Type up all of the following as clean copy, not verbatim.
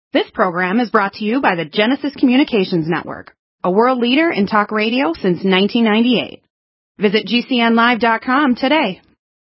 This program is brought to you by the Genesis Communications Network, a world leader in talk radio since 1998. Visit GCNlive.com today.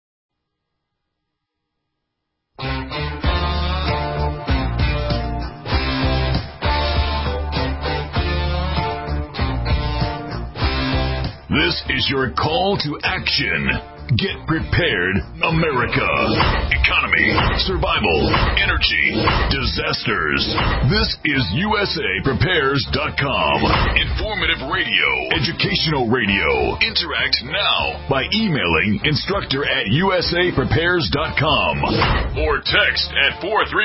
This is your call to action. Get prepared, America. Economy, survival, energy, disasters. This is USAPrepares.com. Informative radio, educational radio. Interact now by emailing instructor@USAPrepares.com or text at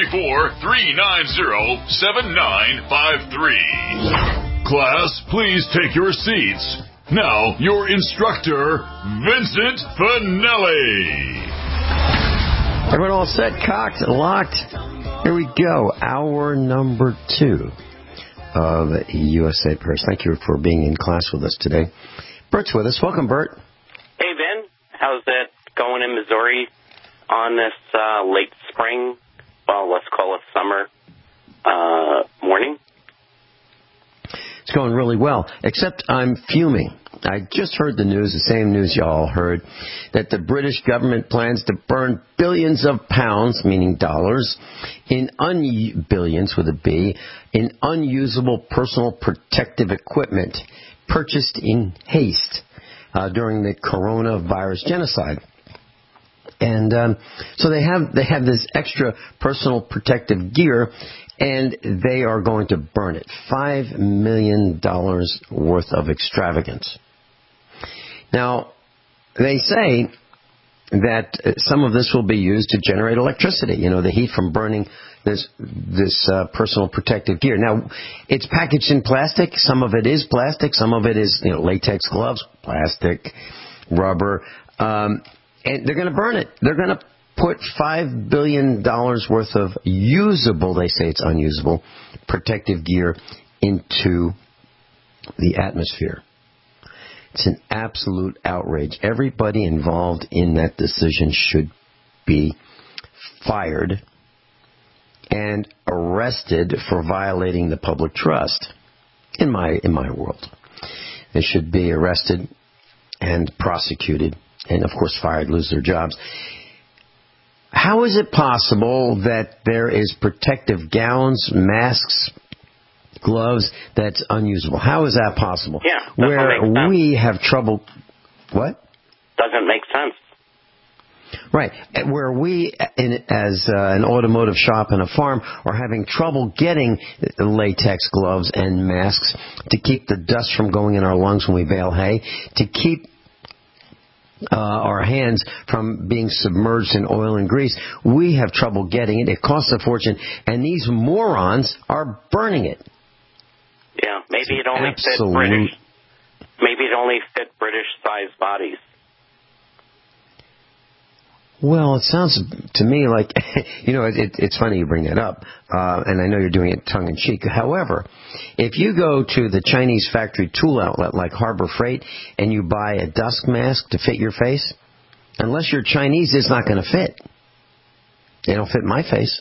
434-390-7953. Class, please take your seats. Now, your instructor, Vincent Finelli. Everyone all set, cocked, locked? Here we go. Hour number 2 of USA Prepares. Thank you for being in class with us today. Bert's with us. Welcome, Bert. Hey, Vin. How's it going in Missouri on this late spring, well, let's call it summer morning? It's going really well, except I'm fuming. I just heard the news, the same news you all heard, that the British government plans to burn billions of pounds, meaning dollars, in billions with a B, in unusable personal protective equipment purchased in haste during the coronavirus genocide. And so they have this extra personal protective gear, and they are going to burn it. $5 million worth of extravagance. Now, they say that some of this will be used to generate electricity. You know, the heat from burning this personal protective gear. Now, it's packaged in plastic. Some of it is plastic. Some of it is, latex gloves, plastic, rubber. And they're going to burn it. They're going to put $5 billion worth of usable, they say it's unusable, protective gear into the atmosphere. It's an absolute outrage. Everybody involved in that decision should be fired and arrested for violating the public trust. In my world, they should be arrested and prosecuted, and of course fired, lose their jobs. How is it possible that there is protective gowns, masks, gloves that's unusable? How is that possible? Yeah, where we have trouble. What? Doesn't make sense. Right. Where we, as an automotive shop and a farm, are having trouble getting latex gloves and masks to keep the dust from going in our lungs when we bale hay, to keep our hands from being submerged in oil and grease. We have trouble getting it. It costs a fortune. And these morons are burning it. Yeah, maybe it only fit British. Maybe it only fit British-sized bodies. Well, it sounds to me like, it's funny you bring that up, and I know you're doing it tongue-in-cheek. However, if you go to the Chinese factory tool outlet like Harbor Freight and you buy a dust mask to fit your face, unless you're Chinese, it's not going to fit. They don't fit my face.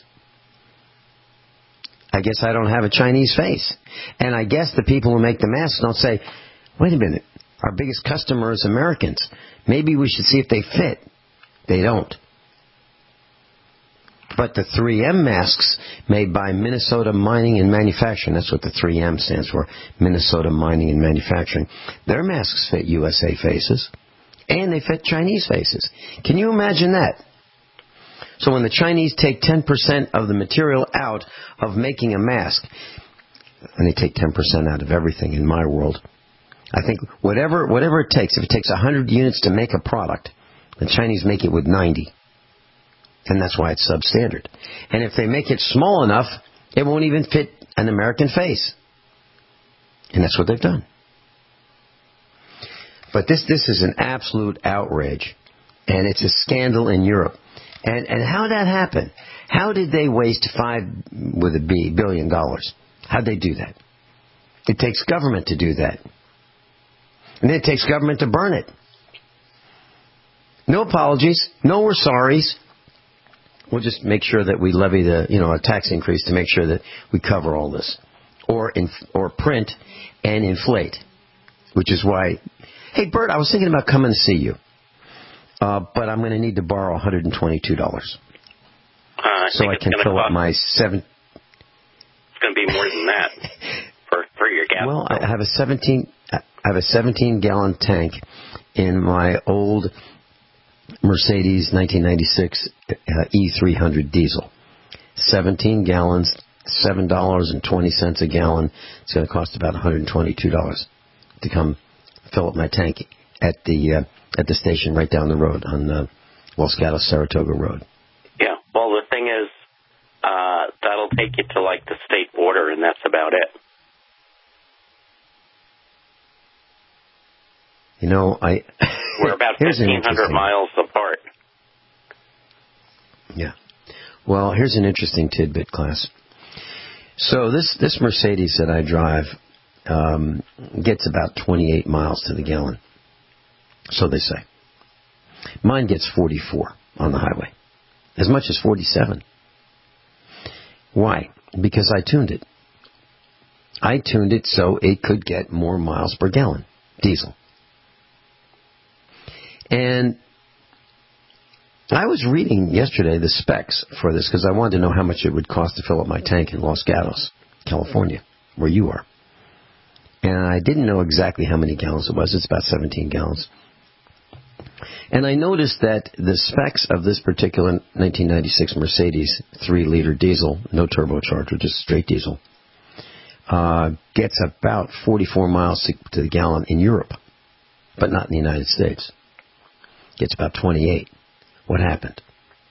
I guess I don't have a Chinese face. And I guess the people who make the masks don't say, wait a minute, our biggest customer is Americans. Maybe we should see if they fit. They don't. But the 3M masks made by Minnesota Mining and Manufacturing, that's what the 3M stands for, Minnesota Mining and Manufacturing, their masks fit USA faces, and they fit Chinese faces. Can you imagine that? So when the Chinese take 10% of the material out of making a mask, and they take 10% out of everything in my world, I think whatever it takes, if it takes 100 units to make a product, the Chinese make it with 90. And that's why it's substandard. And if they make it small enough, it won't even fit an American face. And that's what they've done. But this is an absolute outrage. And it's a scandal in Europe. And how did that happen? How did they waste $5 billion? How'd they do that? It takes government to do that. And then it takes government to burn it. No apologies. No we're sorries. We'll just make sure that we levy a tax increase to make sure that we cover all this, or print and inflate, which is why. Hey, Bert, I was thinking about coming to see you, but I'm going to need to borrow $122, so I can fill up my It's going to be more than that for your gas. Well, I have a 17-gallon tank in my old Mercedes 1996 E300 diesel. 17 gallons, $7.20 a gallon. It's going to cost about $122 to come fill up my tank at the station right down the road on Los Gatos Saratoga Road. Yeah. Well, the thing is, that'll take you to like the state border, and that's about it. We're about 1,500 miles apart. Yeah. Well, here's an interesting tidbit, class. So this Mercedes that I drive gets about 28 miles to the gallon. So they say. Mine gets 44 on the highway. As much as 47. Why? Because I tuned it. I tuned it so it could get more miles per gallon. Diesel. And I was reading yesterday the specs for this because I wanted to know how much it would cost to fill up my tank in Los Gatos, California, where you are. And I didn't know exactly how many gallons it was. It's about 17 gallons. And I noticed that the specs of this particular 1996 Mercedes 3-liter diesel, no turbocharger, just straight diesel, gets about 44 miles to the gallon in Europe, but not in the United States. Gets about 28. What happened?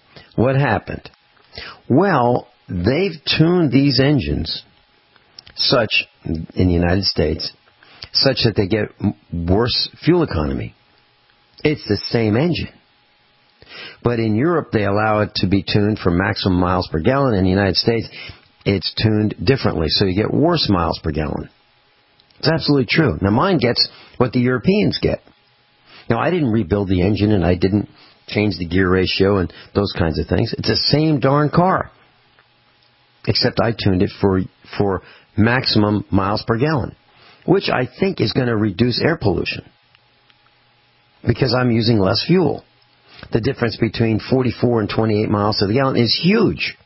Well, they've tuned these engines in the United States such that they get worse fuel economy. It's the same engine. But in Europe, they allow it to be tuned for maximum miles per gallon. In the United States, it's tuned differently, so you get worse miles per gallon. It's absolutely true. Now, mine gets what the Europeans get. Now, I didn't rebuild the engine, and I didn't change the gear ratio and those kinds of things. It's the same darn car, except I tuned it for maximum miles per gallon, which I think is going to reduce air pollution because I'm using less fuel. The difference between 44 and 28 miles to the gallon is huge.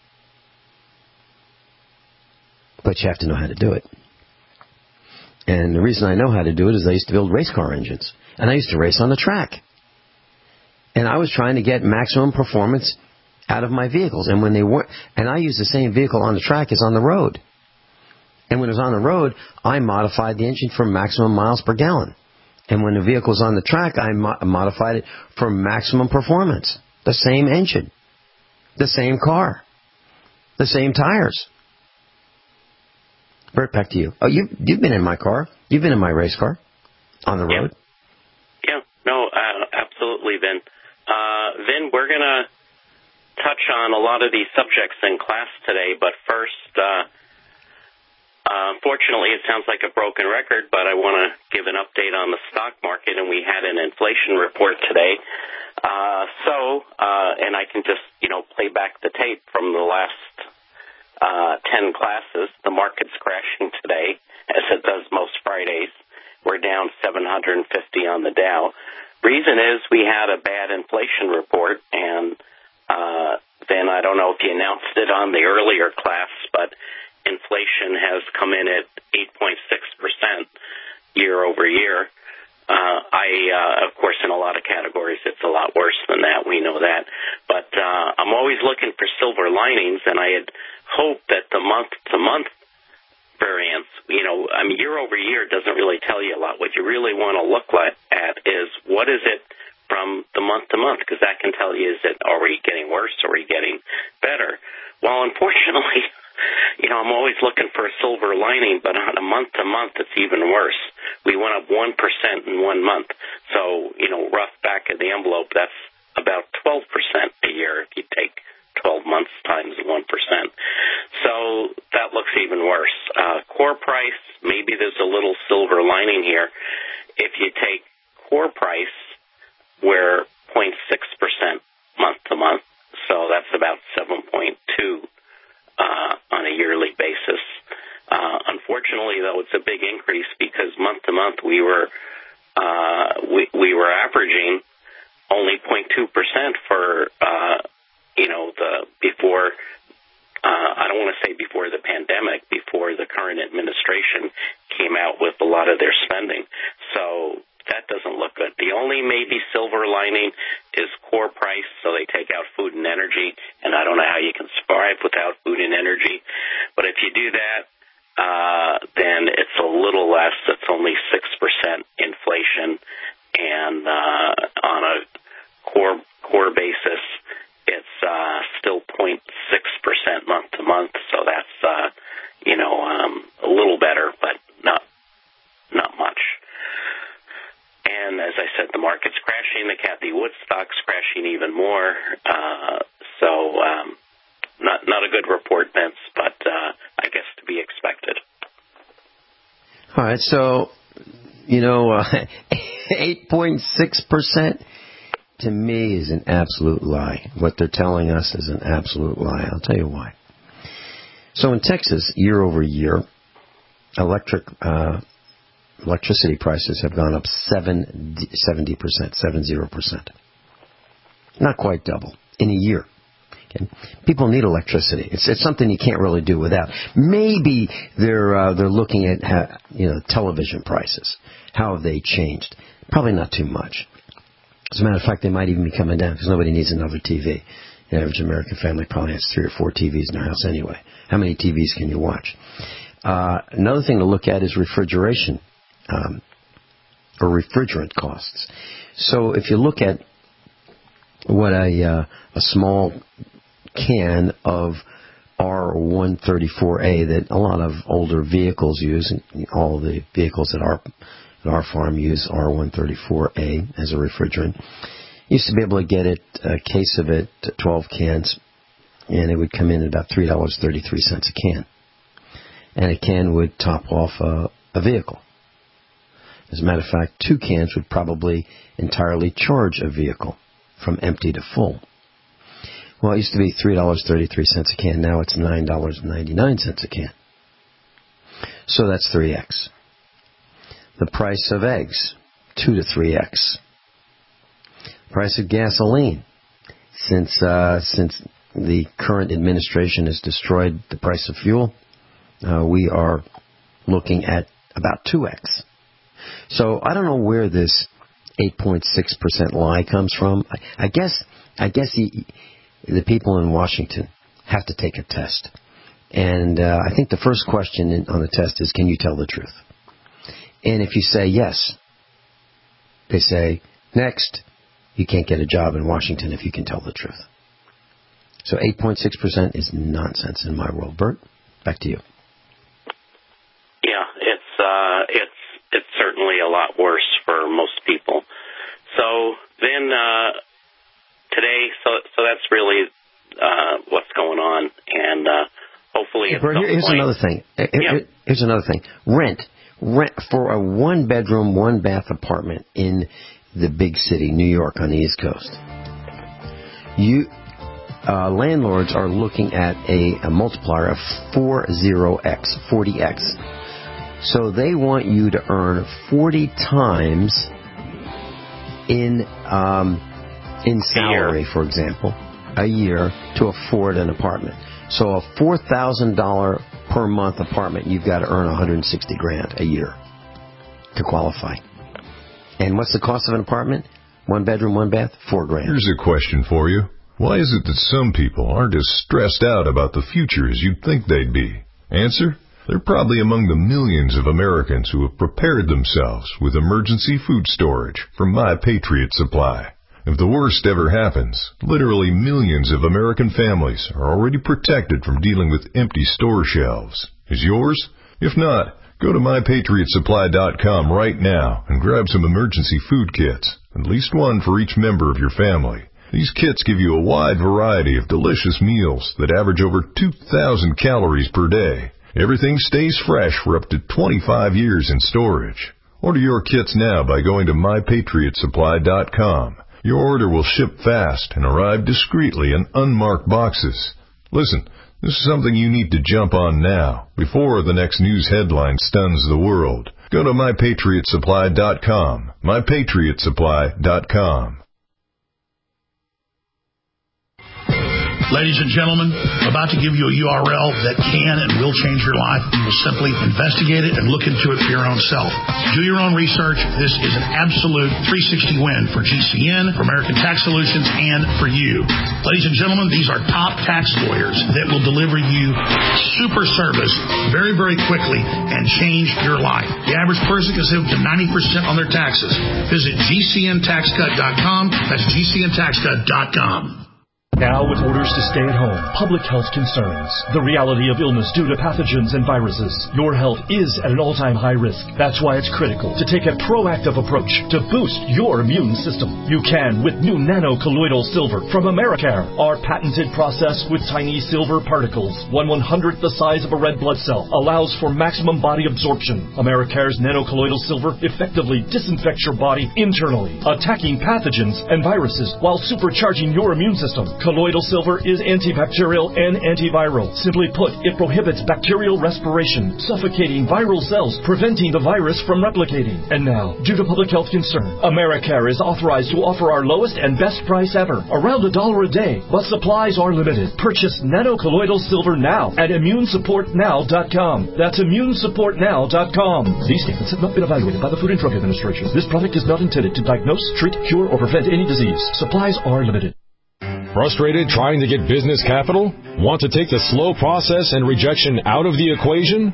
But you have to know how to do it. And the reason I know how to do it is I used to build race car engines. And I used to race on the track. And I was trying to get maximum performance out of my vehicles. And when they weren't, and I used the same vehicle on the track as on the road. And when it was on the road, I modified the engine for maximum miles per gallon. And when the vehicle was on the track, I modified it for maximum performance. The same engine. The same car. The same tires. Bert, back to you. Oh, you've been in my car. You've been in my race car. On the road. Yeah. No, absolutely, Vin. Vin, we're going to touch on a lot of these subjects in class today, but first, unfortunately, it sounds like a broken record, but I want to give an update on the stock market, and we had an inflation report today. And I can just, play back the tape from the last 10 classes. The market's crashing today, as it does most Fridays. We're down 750 on the Dow. Reason is we had a bad inflation report, and then I don't know if you announced it on the earlier class, but inflation has come in at 8.6% year over year. Of course, in a lot of categories, it's a lot worse than that. We know that. But I'm always looking for silver linings, and I had hoped that the month-to-month variance, year over year doesn't really tell you a lot. What you really want to look at is what is it from the month to month, because that can tell you, are we getting worse or are we getting better? Well, unfortunately, I'm always looking for a silver lining, but on a month to month, it's even worse. We went up 1% in 1 month. So, rough back of the envelope, that's about 12% a year if you take 12 months times 1%. So that looks even worse. Core price, maybe there's a little silver lining here. If you take core price, we're 0.6% month to month. So that's about 7.2 on a yearly basis. Unfortunately, though, it's a big increase because month to month we were averaging only 0.2% for the before. I don't want to say before the pandemic, before the current administration came out with a lot of their spending. So that doesn't look good. The only maybe silver lining is core price, so they take out food and energy, and I don't know how you can survive without food and energy. But if you do that, then it's a little less. It's only 6% inflation, and on a core basis, it's still 0.6% month to month. So that's a little better, but not much. And as I said, the market's crashing. The Cathie Wood stock's crashing even more. So not a good report, Vince, but I guess to be expected. All right, so 8.6% to me is an absolute lie. What they're telling us is an absolute lie. I'll tell you why. So in Texas, year over year, electricity prices have gone up 70%. Not quite double in a year. Okay. People need electricity. It's something you can't really do without. Maybe they're looking at television prices. How have they changed? Probably not too much. As a matter of fact, they might even be coming down because nobody needs another TV. The average American family probably has 3 or 4 TVs in their house anyway. How many TVs can you watch? Another thing to look at is refrigeration or refrigerant costs. So if you look at what a small can of R134A that a lot of older vehicles use, and all the vehicles at our farm use R134A as a refrigerant. Used to be able to get a case of it, 12 cans, and it would come in at about $3.33 a can. And a can would top off a vehicle. As a matter of fact, 2 cans would probably entirely charge a vehicle from empty to full. Well, it used to be $3.33 a can. Now it's $9.99 a can. So that's 3x. The price of eggs, 2 to 3x. Price of gasoline, since the current administration has destroyed the price of fuel, we are looking at about 2x. So I don't know where this 8.6% lie comes from. I guess the people in Washington have to take a test. And I think the first question on the test is, can you tell the truth? And if you say yes, they say, next, you can't get a job in Washington if you can tell the truth. So 8.6% is nonsense in my world. Bert, back to you. Yeah, it's certainly a lot worse for most people. So then today, so that's really what's going on, and hopefully at some point. Here's another thing. Here's another thing. Rent for a 1-bedroom, 1-bath apartment in the big city, New York, on the East Coast. Landlords are looking at a multiplier of 40x. So they want you to earn 40 times in salary, for example, a year to afford an apartment. So a $4,000 per month apartment, you've got to earn $160,000 a year to qualify. And what's the cost of an apartment? 1 bedroom, 1 bath, $4,000. Here's a question for you. Why is it that some people aren't as stressed out about the future as you'd think they'd be? Answer? They're probably among the millions of Americans who have prepared themselves with emergency food storage from My Patriot Supply. If the worst ever happens, literally millions of American families are already protected from dealing with empty store shelves. Is yours? If not, go to MyPatriotSupply.com right now and grab some emergency food kits, at least one for each member of your family. These kits give you a wide variety of delicious meals that average over 2,000 calories per day. Everything stays fresh for up to 25 years in storage. Order your kits now by going to MyPatriotSupply.com. Your order will ship fast and arrive discreetly in unmarked boxes. Listen, this is something you need to jump on now, before the next news headline stuns the world. Go to MyPatriotSupply.com. MyPatriotSupply.com. Ladies and gentlemen, I'm about to give you a URL that can and will change your life. You will simply investigate it and look into it for your own self. Do your own research. This is an absolute 360 win for GCN, for American Tax Solutions, and for you. Ladies and gentlemen, these are top tax lawyers that will deliver you super service very, very quickly and change your life. The average person can save up to 90% on their taxes. Visit GCNTaxCut.com. That's GCNTaxCut.com. Now, with orders to stay at home, public health concerns, the reality of illness due to pathogens and viruses, your health is at an all-time high risk. That's why it's critical to take a proactive approach to boost your immune system. You can with new nano-colloidal silver from Americare. Our patented process with tiny silver particles, 1/100th the size of a red blood cell, allows for maximum body absorption. Americare's nano-colloidal silver effectively disinfects your body internally, attacking pathogens and viruses while supercharging your immune system. Colloidal silver is antibacterial and antiviral. Simply put, it prohibits bacterial respiration, suffocating viral cells, preventing the virus from replicating. And now, due to public health concern, Americare is authorized to offer our lowest and best price ever, around $1 a day. But supplies are limited. Purchase nano-colloidal silver now at ImmuneSupportNow.com. That's ImmuneSupportNow.com. These statements have not been evaluated by the Food and Drug Administration. This product is not intended to diagnose, treat, cure, or prevent any disease. Supplies are limited. Frustrated trying to get business capital? Want to take the slow process and rejection out of the equation?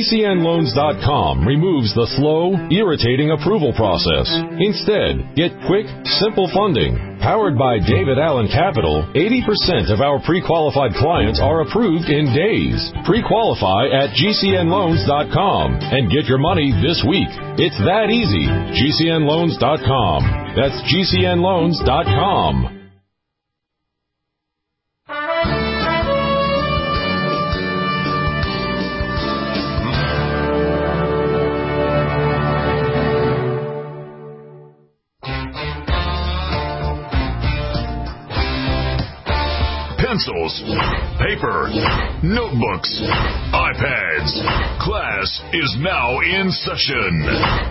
GCNLoans.com removes the slow, irritating approval process. Instead, get quick, simple funding. Powered by David Allen Capital, 80% of our pre-qualified clients are approved in days. Pre-qualify at GCNLoans.com and get your money this week. It's that easy. GCNLoans.com. That's GCNLoans.com. Pencils, paper, notebooks, iPads. Class is now in session.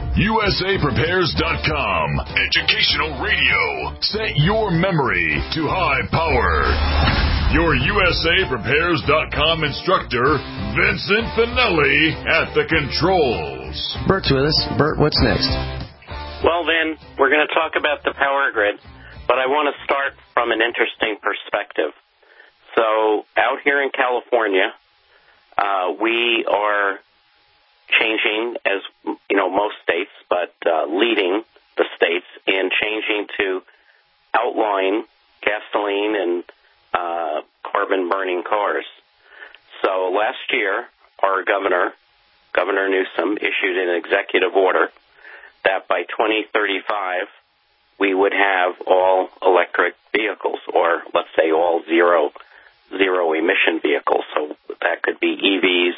USAPrepares.com. Educational radio. Set your memory to high power. Your USAPrepares.com instructor, Vincent Finelli, at the controls. Bert's with us. Bert, what's next? Well, then, we're going to talk about the power grid, but I want to start from an interesting perspective. So out here in California, we are changing, as you know, most states, but leading the states in changing to outlawing gasoline and carbon-burning cars. So last year, our Governor Newsom, issued an executive order that by 2035, we would have all electric vehicles, or let's say all zero-emission vehicles. So that could be EVs,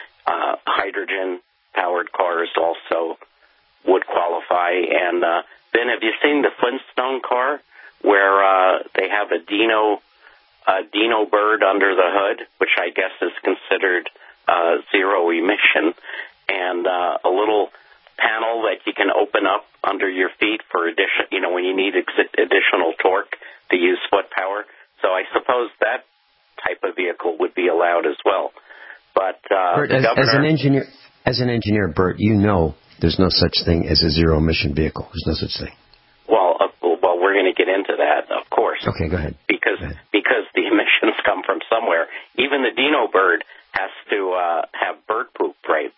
hydrogen-powered cars also would qualify. And then have you seen the Flintstone car where they have a Dino bird under the hood, which I guess is considered zero-emission, and a little panel that you can open up under your feet for when you need additional torque to use foot power. So I suppose that type of vehicle would be allowed as well. But Bert, as an engineer, Bert, you know there's no such thing as a zero-emission vehicle. There's no such thing. Well, we're going to get into that, of course. Okay, go ahead. Because the emissions come from somewhere. Even the Dino bird has to have bird poop, right?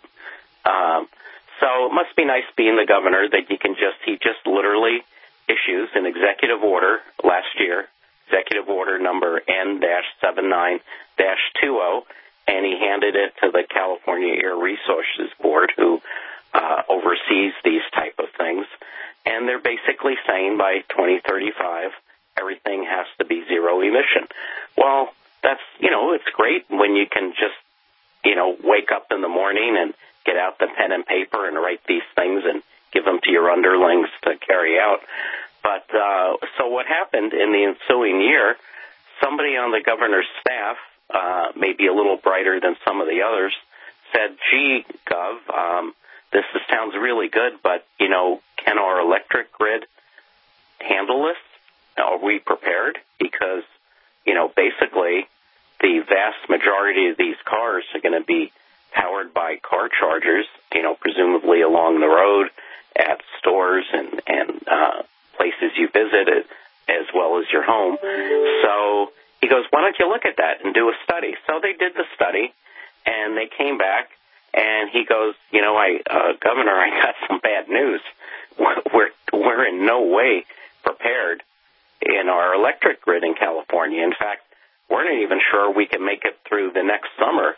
So it must be nice being the governor that he just literally issues an executive order last year, executive order number N-79-20, and he handed it to the California Air Resources Board, who oversees these type of things. And they're basically saying by 2035, everything has to be zero emission. Well, that's, it's great when you can just, wake up in the morning and get out the pen and paper and write these things and give them to your underlings to carry out. But so what happened in the ensuing year, somebody on the governor's staff, maybe a little brighter than some of the others, said, gee, Gov, this sounds really good, but, can our electric grid handle this? Are we prepared? Because, basically the vast majority of these cars are going to be powered by car chargers, presumably along the road at stores and places you visit, as well as your home. So he goes, why don't you look at that and do a study? So they did the study, and they came back, and he goes, Governor, I got some bad news. We're in no way prepared in our electric grid in California. In fact, we're not even sure we can make it through the next summer,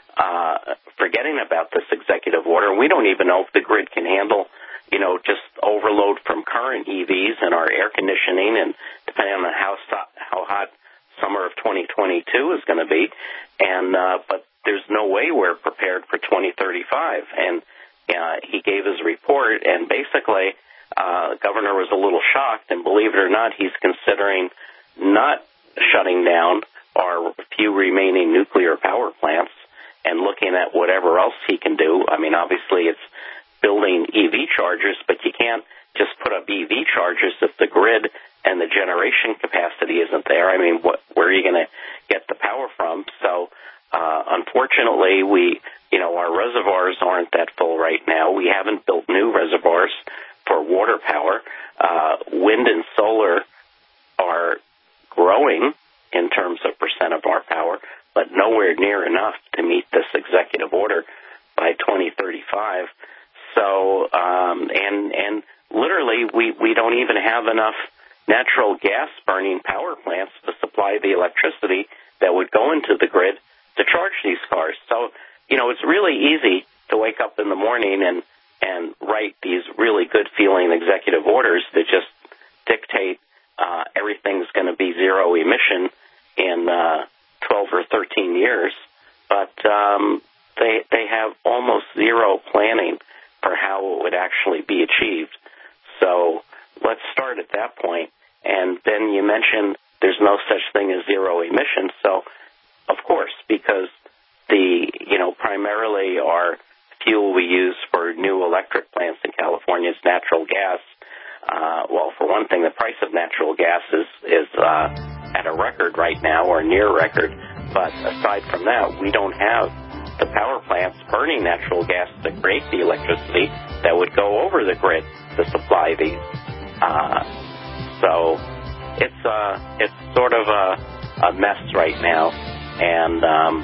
forgetting about this executive order. We don't even know if the grid can handle, just overload from current EVs and our air conditioning, and depending on how hot summer of 2022 is going to be. And but there's no way we're prepared for 2035. And he gave his report, and basically the governor was a little shocked, and believe it or not, he's considering not shutting down our few remaining nuclear power plants and looking at whatever else he can do. I mean, obviously it's building EV chargers, but you can't just put up EV chargers if the grid and the generation capacity isn't there. I mean, where are you going to get the power from? So, unfortunately, our reservoirs aren't that full right now. We haven't built new reservoirs for water power. Wind and solar are growing in terms of percent of our power, but nowhere near enough to meet this executive order by 2035. So, and literally, we don't even have enough natural gas burning power plants to supply the electricity that would go into the grid to charge these cars. So, it's really easy to wake up in the morning and write these really good feeling executive orders that just dictate everything's going to be zero emission in 12 or 13 years, but they have almost zero planning for how it would actually be achieved. So let's start at that point. And then you mentioned there's no such thing as zero emissions. So, of course, because primarily our fuel we use for new electric plants in California is natural gas. Well, for one thing, the price of natural gas is at a record right now, or near record. But aside from that, we don't have the power plants burning natural gas to create the electricity that would go over the grid to supply these. So it's sort of a mess right now, and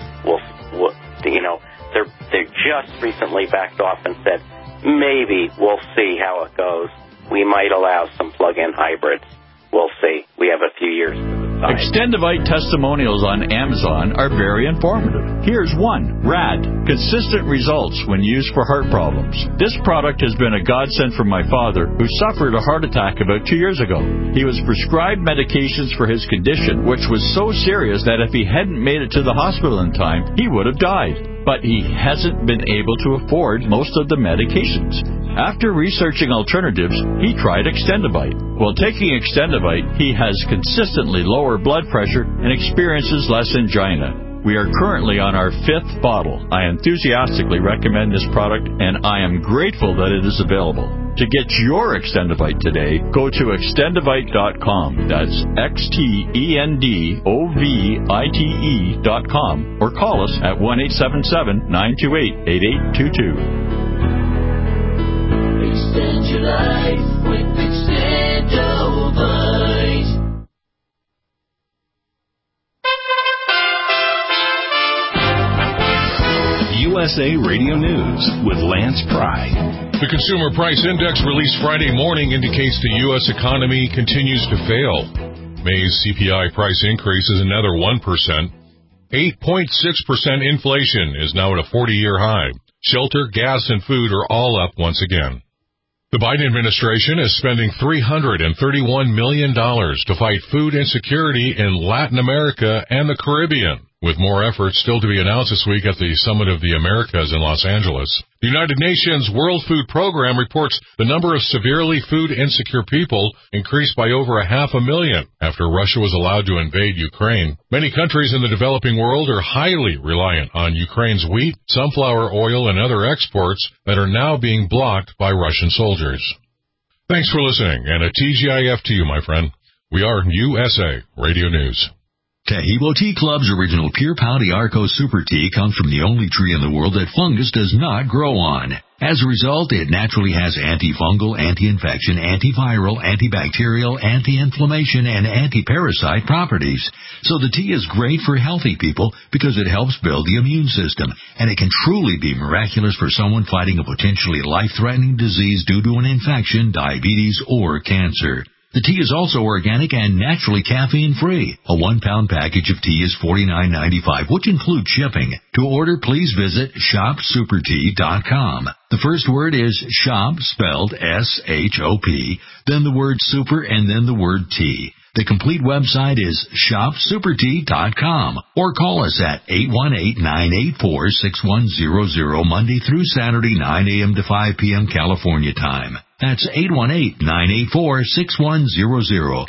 they just recently backed off and said maybe we'll see how it goes. We might allow some plug-in hybrids. We'll see. We have a few years to decide. Extendivite testimonials on Amazon are very informative. Here's one. RAD. Consistent results when used for heart problems. This product has been a godsend for my father, who suffered a heart attack about 2 years ago. He was prescribed medications for his condition, which was so serious that if he hadn't made it to the hospital in time, he would have died. But he hasn't been able to afford most of the medications. After researching alternatives, he tried Extendivite. While taking Extendivite, he has consistently lower blood pressure and experiences less angina. We are currently on our 5th bottle. I enthusiastically recommend this product, and I am grateful that it is available. To get your Extendivite today, go to extendivite.com. That's XTENDOVITE.com, or call us at 1-877-928-8822. Extend your life with Extendovite. USA Radio News with Lance Pry. The Consumer Price Index released Friday morning indicates the U.S. economy continues to fail. May's CPI price increase is another 1%. 8.6% inflation is now at a 40-year high. Shelter, gas, and food are all up once again. The Biden administration is spending $331 million to fight food insecurity in Latin America and the Caribbean. with more efforts still to be announced this week at the Summit of the Americas in Los Angeles. The United Nations World Food Program reports the number of severely food insecure people increased by over 500,000 after Russia was allowed to invade Ukraine. Many countries in the developing world are highly reliant on Ukraine's wheat, sunflower oil, and other exports that are now being blocked by Russian soldiers. Thanks for listening, and a TGIF to you, my friend. We are USA Radio News. Taheebo Tea Club's original Pure Pouty Arco Super Tea comes from the only tree in the world that fungus does not grow on. As a result, it naturally has antifungal, anti-infection, antiviral, antibacterial, anti-inflammation, and anti-parasite properties. So the tea is great for healthy people because it helps build the immune system, and it can truly be miraculous for someone fighting a potentially life-threatening disease due to an infection, diabetes, or cancer. The tea is also organic and naturally caffeine-free. A 1-pound package of tea is $49.95, which includes shipping. To order, please visit shopsupertea.com. The first word is shop, spelled S-H-O-P, then the word super, and then the word tea. The complete website is shopsupertea.com, or call us at 818-984-6100 Monday through Saturday, 9 a.m. to 5 p.m. California time. That's 818-984-6100.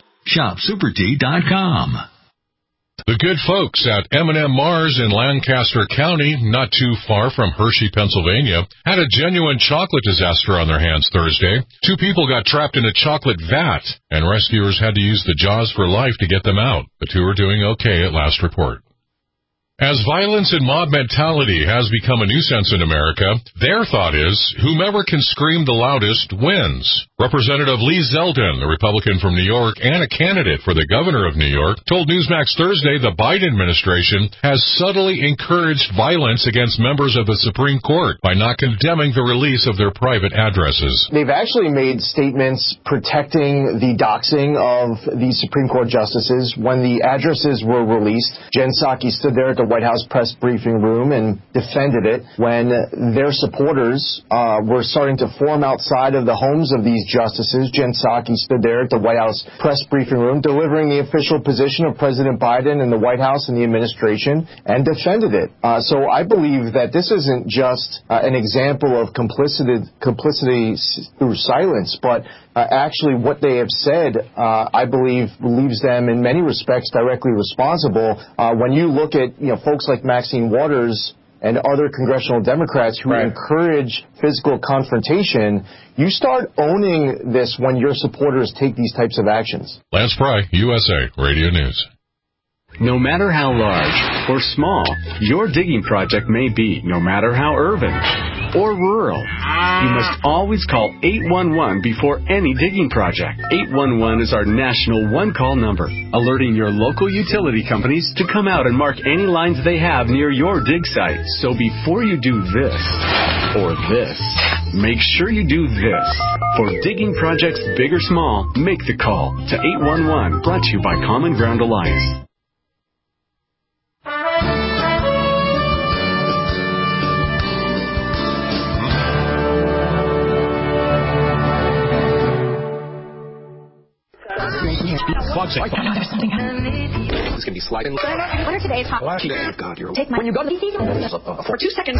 shopsupertea.com. The good folks at M&M Mars in Lancaster County, not too far from Hershey, Pennsylvania, had a genuine chocolate disaster on their hands Thursday. 2 people got trapped in a chocolate vat, and rescuers had to use the jaws for life to get them out. The 2 are doing okay at last report. As violence and mob mentality has become a nuisance in America, their thought is, whomever can scream the loudest wins. Representative Lee Zeldin, the Republican from New York and a candidate for the governor of New York, told Newsmax Thursday the Biden administration has subtly encouraged violence against members of the Supreme Court by not condemning the release of their private addresses. They've actually made statements protecting the doxing of the Supreme Court justices. When the addresses were released, Jen Psaki stood there at the White House press briefing room and defended it. When their supporters were starting to form outside of the homes of these justices, Jen Psaki stood there at the White House press briefing room delivering the official position of President Biden and the White House and the administration and defended it. So I believe that this isn't just an example of complicity through silence, but actually what they have said, I believe, leaves them in many respects directly responsible. When you look at folks like Maxine Waters and other congressional Democrats who encourage physical confrontation, you start owning this when your supporters take these types of actions. Lance Pry, USA Radio News. No matter how large or small your digging project may be, no matter how urban or rural, you must always call 811 before any digging project. 811 is our national one-call number, alerting your local utility companies to come out and mark any lines they have near your dig site. So before you do this or this, make sure you do this. For digging projects big or small, make the call to 811, brought to you by Common Ground Alliance. It's going to be sliding. What are today's hot? God, you're take my when you go to the for 2 seconds.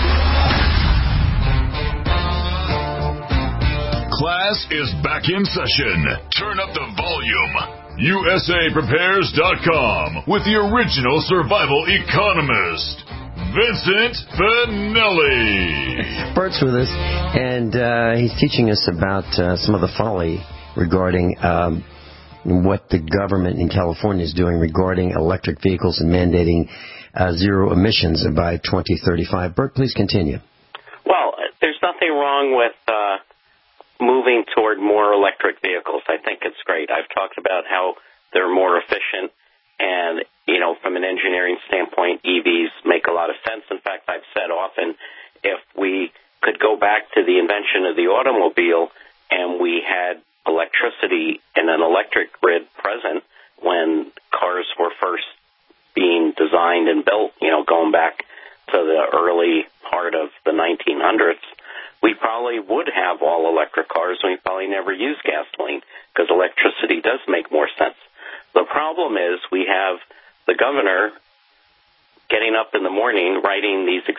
Class is back in session. Turn up the volume. USAPrepares.com with the original survival economist, Vincent Finelli. Bert's with us, and he's teaching us about some of the folly regarding what the government in California is doing regarding electric vehicles and mandating zero emissions by 2035. Bert, please continue. Well, there's nothing wrong with moving toward more electric vehicles. I think it's great. I've talked about how they're more efficient, and, from an engineering standpoint, EVs make a lot of sense. In fact, I've said often, if we could go back to the invention of the automobile and we had electricity and an electric grid present when cars were first being designed and built, going back to the early part of the 1900s, we probably would have all electric cars, and we probably never use gasoline because electricity does make more sense. The problem is we have the governor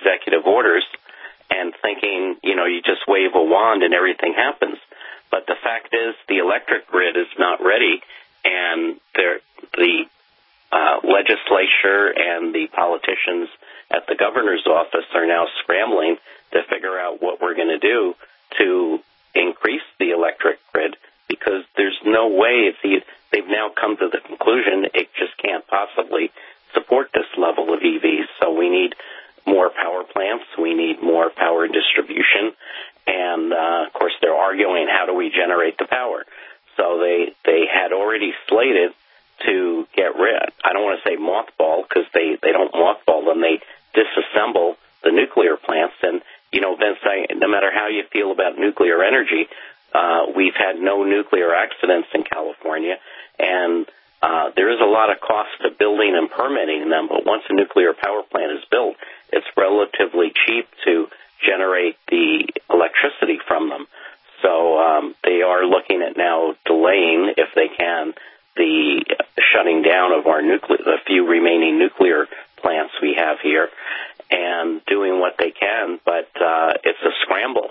executive orders and thinking, you just wave a wand and everything happens. But the fact is the electric grid is not ready, and the legislature and the politicians at the governor's office are now scrambling to figure out what we're going to do to increase the electric grid, because there's no way, they've now come to the conclusion it just can't possibly support this level of EVs. So we need more power plants, we need more power distribution, and of course they're arguing how do we generate the power. So they had already slated to get rid, I don't want to say mothball, because they don't mothball them, they disassemble the nuclear plants. And, Vince, no matter how you feel about nuclear energy, we've had no nuclear accidents in California, and there is a lot of cost to building and permitting them, but once a nuclear power plant is built, it's relatively cheap to generate the electricity from them. So they are looking at now delaying, if they can, the shutting down of the few remaining nuclear plants we have here, and doing what they can, but it's a scramble.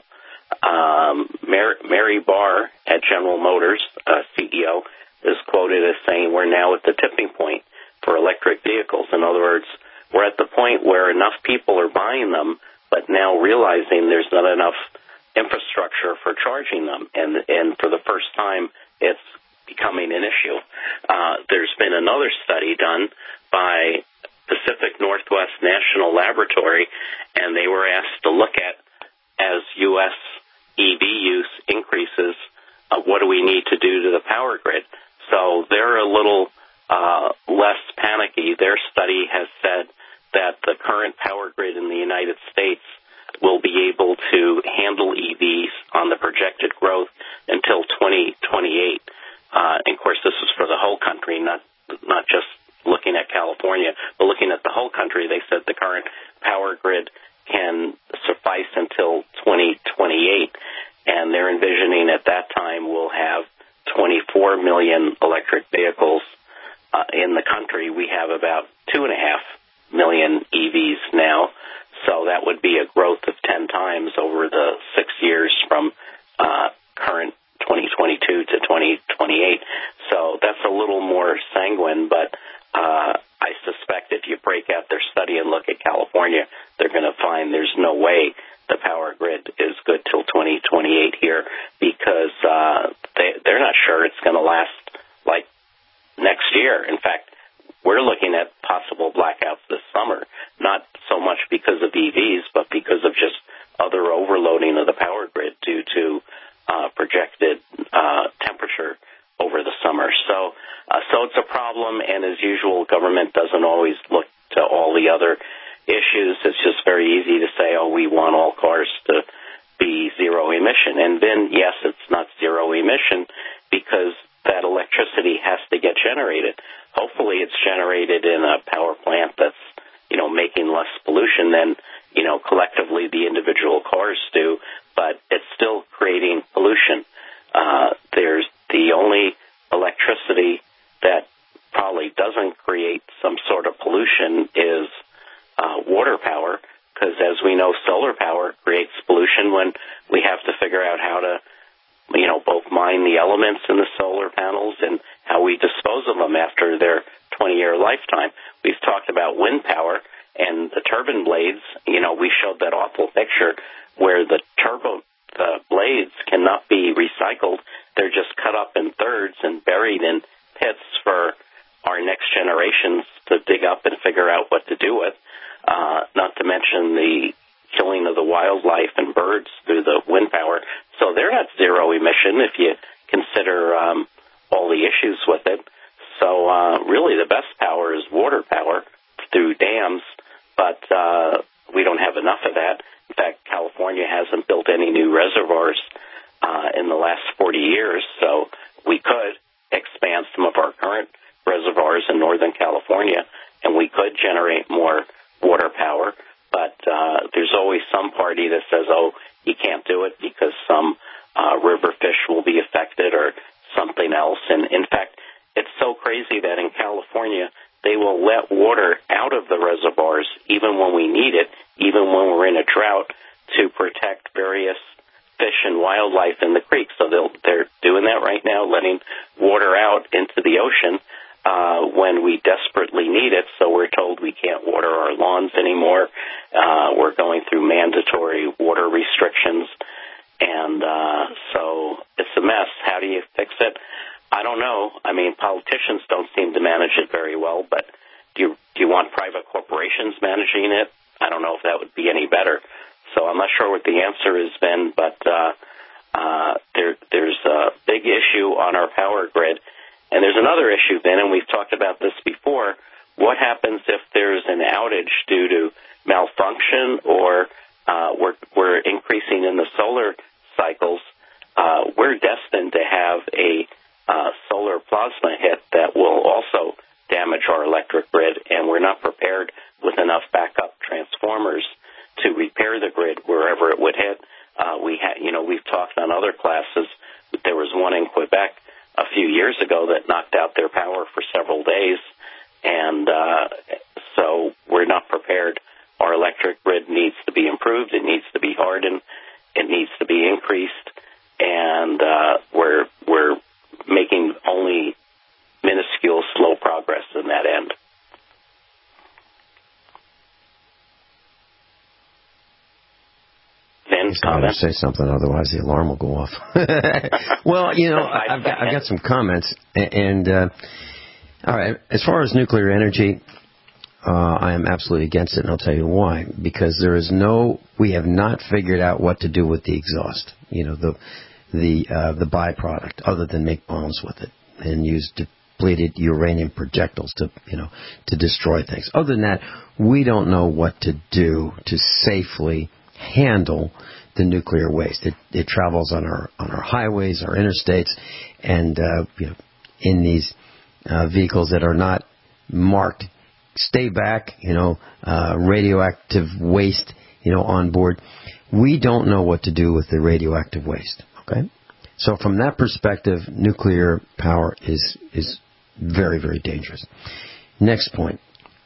Mary Barr at General Motors, CEO, is quoted as saying we're now at the tipping point for electric vehicles. In other words, we're at the point where enough people are buying them, but now realizing there's not enough infrastructure for charging them, and for the first time it's becoming an issue. There's been another study done by Pacific Northwest National Laboratory, and they were asked to look at, as U.S. EV use increases, what do we need to do to the power grid? So they're a little less panicky. Their study has said that the current power grid in the United States will be able to handle EVs on the projected growth until 2028. And of course, this is for the whole country, not just looking at California, but looking at the whole country. They said the current power grid can suffice until 2028, and they're envisioning at that time we'll have 24 million electric vehicles in the country. We have about 2.5 million EVs now, so that would be a growth of 10 times over the 6 years from current 2022 to 2028. So that's a little more sanguine, but I suspect if you break out their study and look at California, they're going to find there's no way the power grid is good till 2028 here, because they're not sure it's going to last like next year. In fact, we're looking at possible blackouts this summer, not so much because of EVs, but because of just other overloading of the power grid due to projected temperature over the summer. So it's a problem, and as usual, government doesn't always look to all the other issues. It's just very easy to say, we want all cars to be zero emission. And then, yes, it's not zero emission because that electricity has to get generated. Hopefully it's generated in a power plant that's, making less pollution than, collectively the individual cars do, but it's still creating pollution. There's the only electricity that probably doesn't create some sort of pollution is water power, because as we know, solar power creates pollution when we have to figure out how to, both mine the elements in the solar panels and how we dispose of them after their 20-year lifetime. We've talked about wind power and the turbine blades. We showed that awful picture where the blades cannot be recycled. They're just cut up in thirds and buried in pits for our next generations to dig up and figure out what to do with, not to mention the killing of the wildlife and birds through the wind power. So they're not zero emission if you consider all the issues with it. So really the best power is water power through dams, but we don't have enough of that. In fact, California hasn't built any new reservoirs in the last 40 years, so we could expand some of our current reservoirs in Northern California, and we could generate more water power. But there's always some party that says, you can't do it because some river fish will be affected or something else. And in fact, it's so crazy that in California, they will let water out of the reservoirs even when we need it, even when trout to protect various fish and wildlife in the creek. So they're doing that right now, letting water out into the ocean when we desperately need it. So we're told we can't water our lawns anymore. We're going through mandatory water restrictions. And so it's a mess. How do you fix it? I don't know. I mean, politicians don't seem to manage it very well, but do you want private corporations managing it? I don't know if that would be any better. So I'm not sure what the answer has been, but there's a big issue on our power grid. And there's another issue, Ben, and we've talked about this before. What happens if there's an outage due to malfunction or we're increasing in the solar cycles? We're destined to have a solar plasma hit that will also damage our electric grid, and we're not prepared with enough backup transformers to repair the grid wherever it would hit. We've talked on other classes. There was one in Quebec a few years ago that knocked out their power for several days, and so we're not prepared. Our electric grid needs to be improved. It needs to be hardened. It needs to be increased, and we're making only minuscule, slow progress in that end. Vin's comment? Say something, otherwise the alarm will go off. Well, I've got some comments, and all right. As far as nuclear energy, I am absolutely against it, and I'll tell you why. Because we have not figured out what to do with the exhaust. The byproduct, other than make bombs with it and use depleted uranium projectiles to destroy things. Other than that, we don't know what to do to safely handle the nuclear waste. It travels on our highways, our interstates, and in these vehicles that are not marked. Stay back, radioactive waste, on board. We don't know what to do with the radioactive waste. Okay, so from that perspective, nuclear power is very, very dangerous. Next point.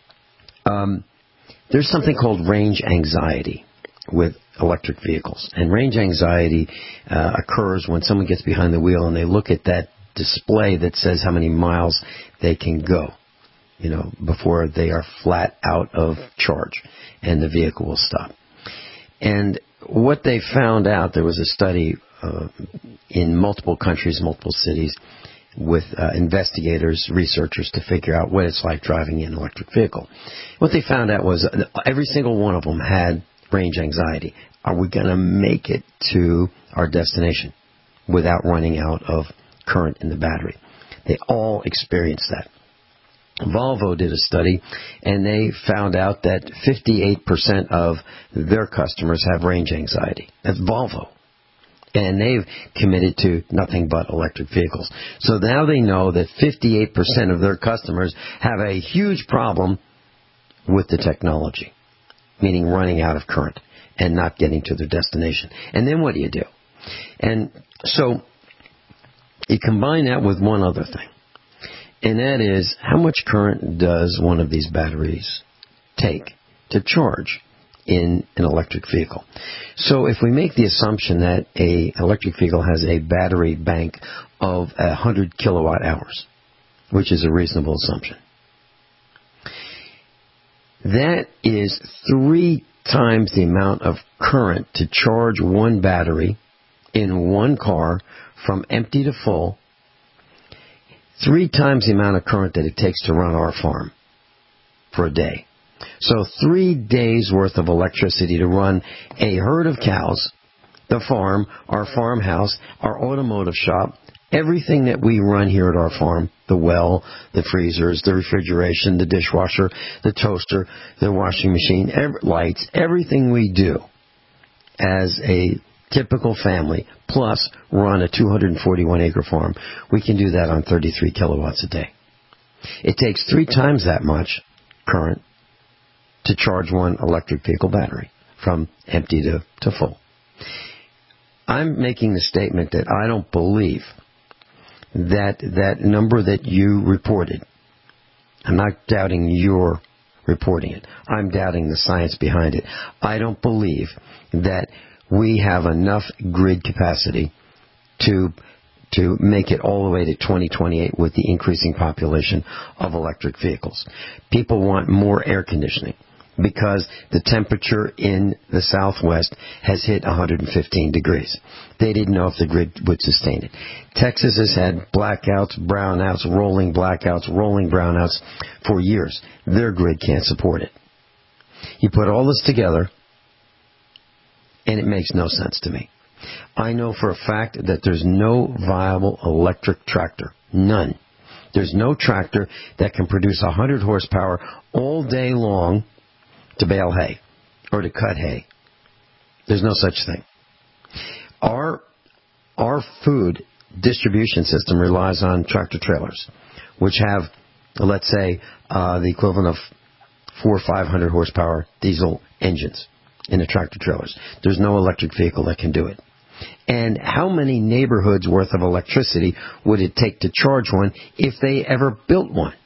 There's something called range anxiety with electric vehicles. And range anxiety occurs when someone gets behind the wheel and they look at that display that says how many miles they can go, before they are flat out of charge and the vehicle will stop. And what they found out, there was a study in multiple countries, multiple cities, with investigators, researchers, to figure out what it's like driving an electric vehicle. What they found out was every single one of them had range anxiety. Are we going to make it to our destination without running out of current in the battery? They all experienced that. Volvo did a study, and they found out that 58% of their customers have range anxiety. That's Volvo. And they've committed to nothing but electric vehicles. So now they know that 58% of their customers have a huge problem with the technology, meaning running out of current and not getting to their destination. And then what do you do? And so you combine that with one other thing, and that is how much current does one of these batteries take to charge in an electric vehicle? So if we make the assumption that an electric vehicle has a battery bank of 100 kilowatt hours, which is a reasonable assumption, that is 3 times the amount of current to charge one battery in one car from empty to full, 3 times the amount of current that it takes to run our farm for a day. So 3 days worth of electricity to run a herd of cows, the farm, our farmhouse, our automotive shop, everything that we run here at our farm, the well, the freezers, the refrigeration, the dishwasher, the toaster, the washing machine, lights, everything we do as a typical family, plus run a 241-acre farm, we can do that on 33 kilowatts a day. It takes 3 times that much current to charge one electric vehicle battery from empty to full. I'm making the statement that I don't believe that number that you reported, I'm not doubting your reporting it. I'm doubting the science behind it. I don't believe that we have enough grid capacity to make it all the way to 2028 with the increasing population of electric vehicles. People want more air conditioning because the temperature in the Southwest has hit 115 degrees. They didn't know if the grid would sustain it. Texas has had blackouts, brownouts, rolling blackouts, rolling brownouts for years. Their grid can't support it. You put all this together, and it makes no sense to me. I know for a fact that there's no viable electric tractor. None. There's no tractor that can produce 100 horsepower all day long to bale hay or to cut hay. There's no such thing. Our food distribution system relies on tractor trailers, which have, let's say, the equivalent of 400 or 500 horsepower diesel engines in the tractor trailers. There's no electric vehicle that can do it. And how many neighborhoods worth of electricity would it take to charge one if they ever built one?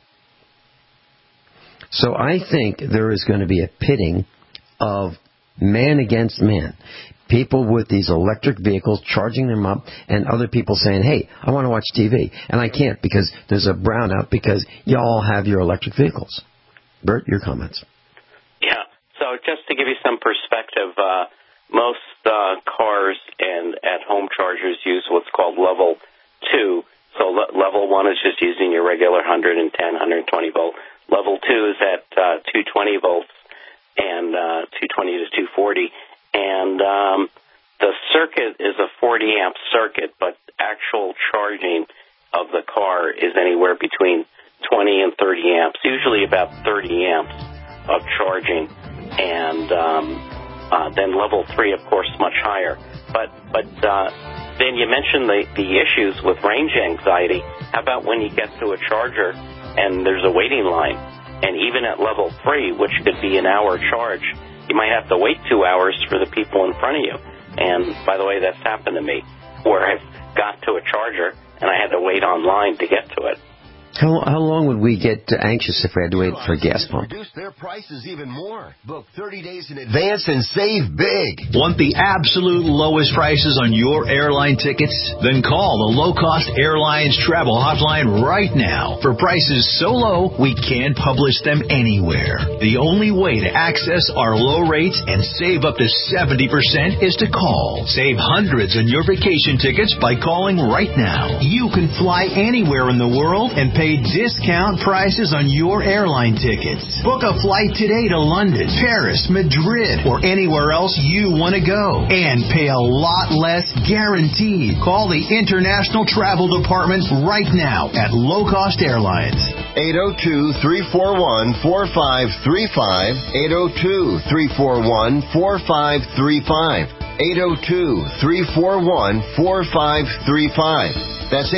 So I think there is going to be a pitting of man against man. People with these electric vehicles charging them up and other people saying, hey, I want to watch TV. And I can't because there's a brownout because you all have your electric vehicles. Bert, your comments. Yeah, so just to give you some perspective, most cars and at-home chargers use what's called level 2. So level 1 is just using your regular 110, 120 volt. Level 2 is at 220 volts and 220 to 240. And the circuit is a 40-amp circuit, but actual charging of the car is anywhere between 20 and 30 amps, usually about 30 amps of charging. And then level 3, of course, much higher. But then you mentioned the issues with range anxiety. How about when you get to a charger and there's a waiting line? And even at level 3, which could be an hour charge, you might have to wait 2 hours for the people in front of you. And, by the way, that's happened to me, where I've got to a charger and I had to wait online to get to it. How long would we get anxious if we had to wait for a gas pump? Reduce their prices even more. Book 30 days in advance and save big. Want the absolute lowest prices on your airline tickets? Then call the Low Cost Airlines Travel Hotline right now. For prices so low, we can't publish them anywhere. The only way to access our low rates and save up to 70% is to call. Save hundreds on your vacation tickets by calling right now. You can fly anywhere in the world and pay discount prices on your airline tickets. Book a flight today to London, Paris, Madrid, or anywhere else you want to go. And pay a lot less guaranteed. Call the International Travel Department right now at Low Cost Airlines. 802-341-4535. 802-341-4535. 802-341-4535. That's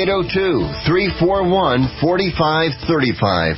802-341-4535.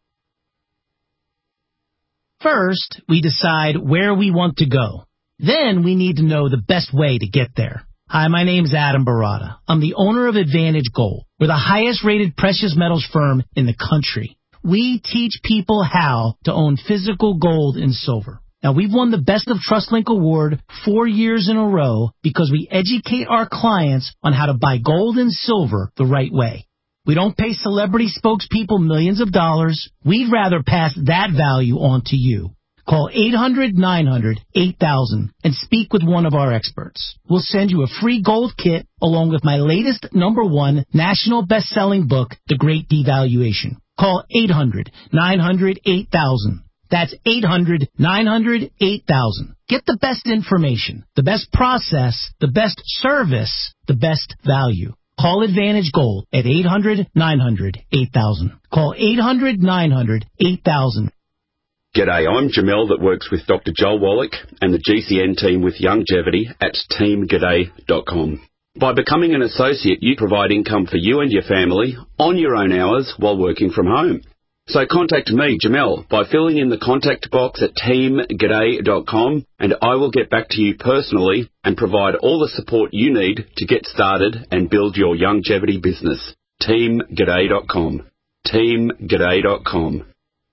First, we decide where we want to go. Then we need to know the best way to get there. Hi, my name's Adam Barata. I'm the owner of Advantage Gold. We're the highest rated precious metals firm in the country. We teach people how to own physical gold and silver. Now, we've won the Best of TrustLink Award 4 years in a row because we educate our clients on how to buy gold and silver the right way. We don't pay celebrity spokespeople millions of dollars. We'd rather pass that value on to you. Call 800-900-8000 and speak with one of our experts. We'll send you a free gold kit along with my latest #1 national best-selling book, The Great Devaluation. Call 800-900-8000. That's 800-900-8000. Get the best information, the best process, the best service, the best value. Call Advantage Gold at 800-900-8000. Call 800-900-8000. G'day, I'm Jamel that works with Dr. Joel Wallach and the GCN team with Longevity at teamg'day.com. By becoming an associate, you provide income for you and your family on your own hours while working from home. So contact me, Jamel, by filling in the contact box at teamg'day.com, and I will get back to you personally and provide all the support you need to get started and build your longevity business. teamg'day.com. teamg'day.com.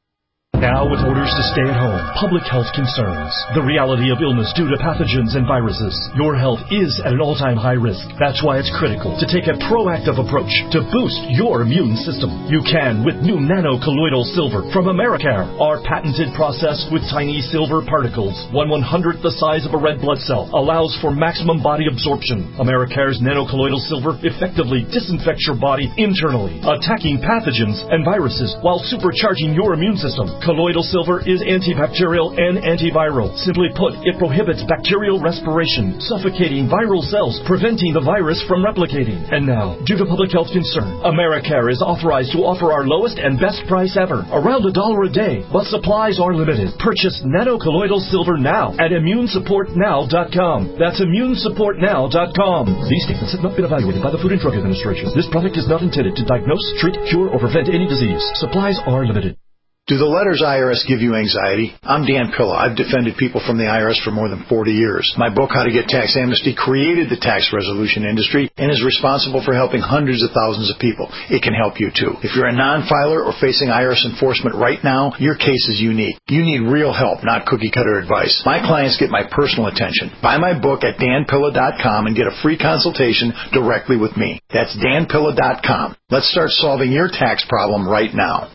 Now with orders to stay at home, public health concerns, the reality of illness due to pathogens and viruses, your health is at an all-time high risk. That's why it's critical to take a proactive approach to boost your immune system. You can with new nano-colloidal silver from Americare. Our patented process with tiny silver particles, 1/100th the size of a red blood cell, allows for maximum body absorption. Americare's nano-colloidal silver effectively disinfects your body internally, attacking pathogens and viruses while supercharging your immune system. Colloidal silver is antibacterial and antiviral. Simply put, it prohibits bacterial respiration, suffocating viral cells, preventing the virus from replicating. And now, due to public health concern, Americare is authorized to offer our lowest and best price ever, around $1 a day, but supplies are limited. Purchase nano-colloidal silver now at immunesupportnow.com. That's immunesupportnow.com. These statements have not been evaluated by the Food and Drug Administration. This product is not intended to diagnose, treat, cure, or prevent any disease. Supplies are limited. Do the letters IRS give you anxiety? I'm Dan Pilla. I've defended people from the IRS for more than 40 years. My book, How to Get Tax Amnesty, created the tax resolution industry and is responsible for helping hundreds of thousands of people. It can help you too. If you're a non-filer or facing IRS enforcement right now, your case is unique. You need real help, not cookie-cutter advice. My clients get my personal attention. Buy my book at danpilla.com and get a free consultation directly with me. That's danpilla.com. Let's start solving your tax problem right now.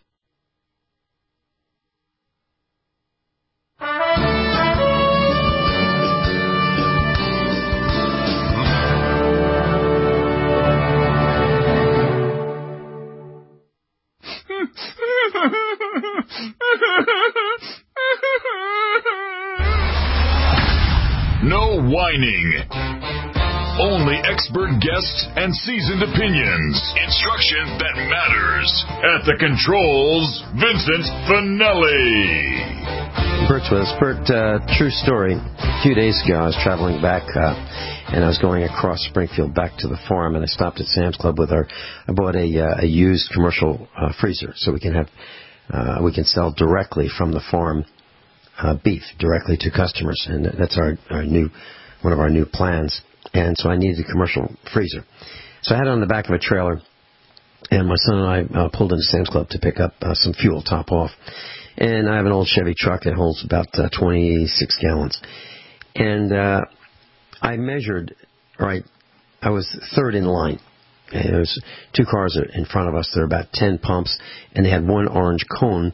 No whining. Only expert guests and seasoned opinions. Instruction that matters. At the controls, Vincent Finelli. Bert's with us. Bert, true story. A few days ago, I was traveling back, and I was going across Springfield back to the farm, and I stopped at Sam's Club with I bought a used commercial freezer, so we can sell directly from the farm beef directly to customers, and that's one of our new plans. And so I needed a commercial freezer. So I had it on the back of a trailer, and my son and I pulled into Sam's Club to pick up some fuel, top off. And I have an old Chevy truck that holds about 26 gallons. And I measured, I was third in line. And there was two cars in front of us. There were about 10 pumps, and they had one orange cone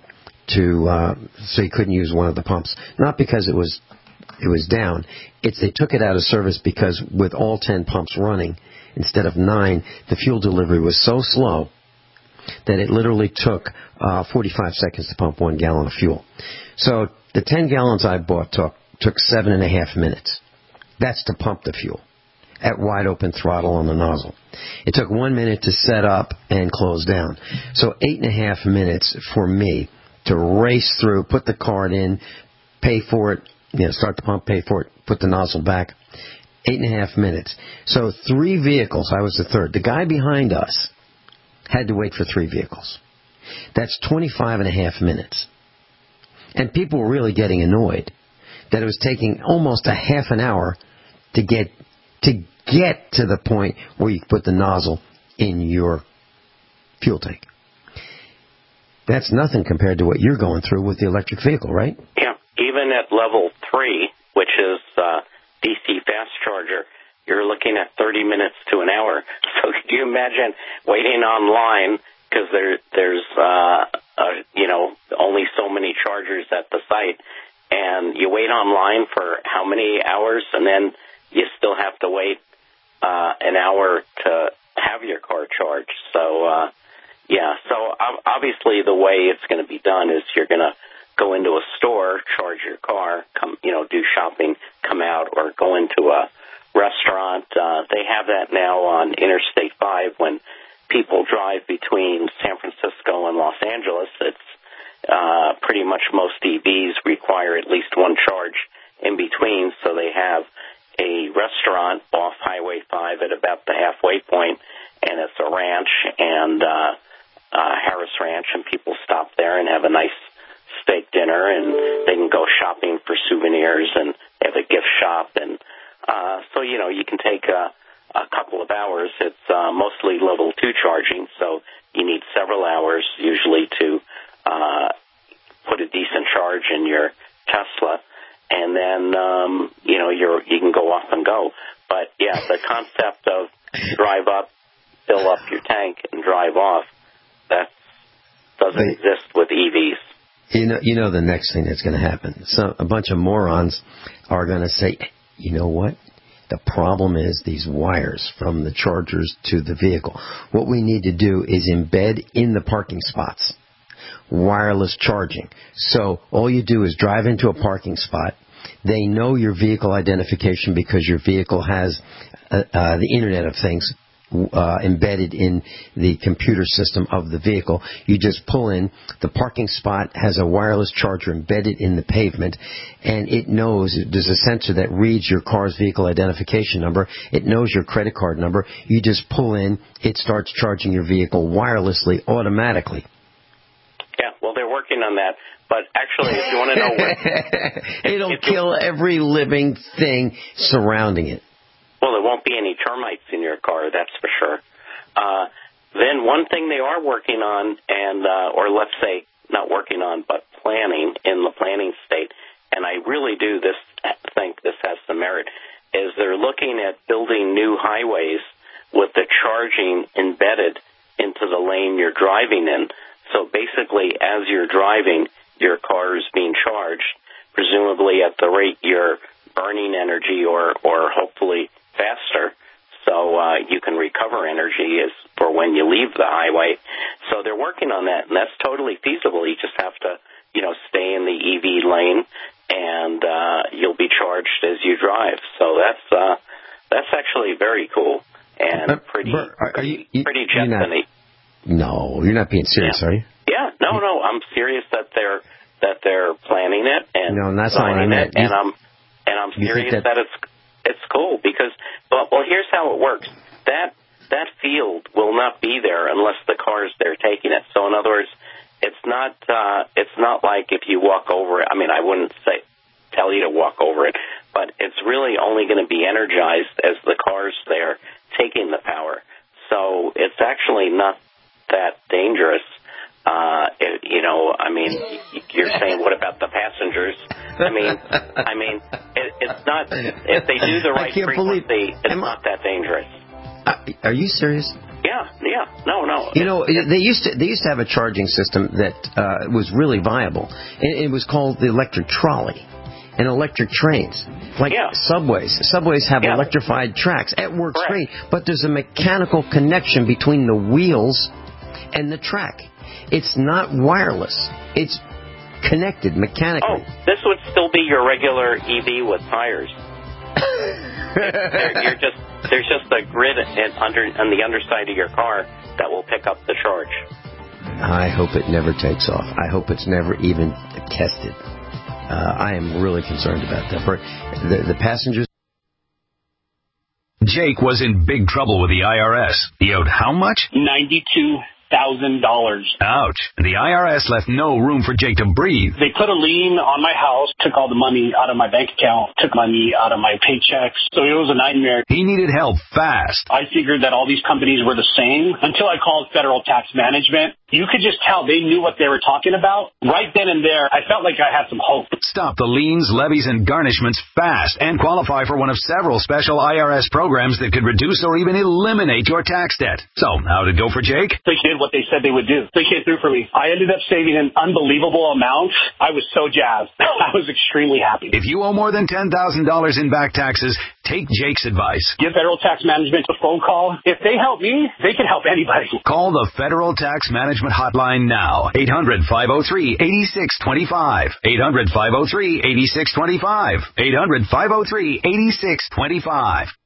so you couldn't use one of the pumps. Not because it was down. They took it out of service because with all 10 pumps running, instead of 9, the fuel delivery was so slow that it literally took 45 seconds to pump 1 gallon of fuel. So the 10 gallons I bought took 7.5 minutes. That's to pump the fuel at wide open throttle on the nozzle. It took 1 minute to set up and close down. So 8.5 minutes for me to race through, put the card in, pay for it, start the pump, pay for it, put the nozzle back. 8.5 minutes. So 3 vehicles, I was the third. The guy behind us had to wait for 3 vehicles. That's 25.5 minutes. And people were really getting annoyed that it was taking almost a half an hour to get to the point where you put the nozzle in your fuel tank. That's nothing compared to what you're going through with the electric vehicle, right? Yeah. Even at level 3, which is DC fast charger, you're looking at 30 minutes to an hour. So could you imagine waiting online because there's only so many chargers at the site, and you wait online for how many hours, and then you still have to wait an hour to have your car charged. So, so obviously the way it's going to be done is you're going to go into a store, charge your car, come, do shopping, come out, or go into a restaurant. They have that now on Interstate 5 when people drive between San Francisco and Los Angeles. It's pretty much most EVs require at least one charge in between, so they have a restaurant off Highway 5 at about the halfway point, and it's a ranch and Harris Ranch, and people stop there and have a nice steak dinner, and they can go shopping for souvenirs, and they have a gift shop, and so you can take a couple of hours. It's mostly level 2 charging, so you need several hours usually to put a decent charge in your Tesla, and then you can go off and go. But yeah, the concept of drive up, fill up your tank, and drive off, that doesn't exist with EVs. You know the next thing that's going to happen. So a bunch of morons are going to say, you know what? The problem is these wires from the chargers to the vehicle. What we need to do is embed in the parking spots wireless charging. So all you do is drive into a parking spot. They know your vehicle identification because your vehicle has the Internet of Things embedded in the computer system of the vehicle. You just pull in. The parking spot has a wireless charger embedded in the pavement, and it knows there's a sensor that reads your car's vehicle identification number. It knows your credit card number. You just pull in. It starts charging your vehicle wirelessly automatically. Yeah, well, they're working on that. But actually, if you want to know what... It'll kill every living thing surrounding it. Well, there won't be any termites in your car, that's for sure. Then one thing they are working on, or let's say not working on, but planning in the planning state, and I really do think this has some merit, is they're looking at building new highways with the charging embedded into the lane you're driving in. So basically, as you're driving, your car is being charged, presumably at the rate you're burning energy or hopefully faster, so you can recover energy for when you leave the highway. So they're working on that, and that's totally feasible. You just have to, stay in the EV lane, and you'll be charged as you drive. So that's actually very cool and pretty jet-sunny. No, you're not being serious, are you? Yeah, no, I'm serious that they're planning it and that's not what I meant. And I'm serious that it's cool because well, here's how it works. That field will not be there unless the car's there taking it. So in other words, it's not like if you walk over it. I mean, I wouldn't tell you to walk over it, but it's really only going to be energized as the car's there taking the power. So it's actually not that dangerous. You're saying, what about the passengers? It's not, if they do the right frequency, it's not that dangerous. Are you serious? Yeah, no. They used to have a charging system that was really viable. It was called the electric trolley and electric trains. Subways. Subways have electrified tracks. It works great, but there's a mechanical connection between the wheels and the track. It's not wireless. It's connected mechanically. Oh, this would still be your regular EV with tires. There's just a grid on the underside of your car that will pick up the charge. I hope it never takes off. I hope it's never even tested. I am really concerned about that. For the passengers. Jake was in big trouble with the IRS. He owed how much? $92,000. Ouch. The IRS left no room for Jake to breathe. They put a lien on my house, took all the money out of my bank account, took money out of my paychecks. So it was a nightmare. He needed help fast. I figured that all these companies were the same until I called Federal Tax Management. You could just tell they knew what they were talking about. Right then and there, I felt like I had some hope. Stop the liens, levies, and garnishments fast and qualify for one of several special IRS programs that could reduce or even eliminate your tax debt. So, how'd it go for Jake? They did what they said they would do. They came through for me. I ended up saving an unbelievable amount. I was so jazzed. I was extremely happy. If you owe more than $10,000 in back taxes, take Jake's advice. Give Federal Tax Management a phone call. If they help me, they can help anybody. Call the Federal Tax Management hotline now. 800-503-8625. 800-503-8625. 800-503-8625.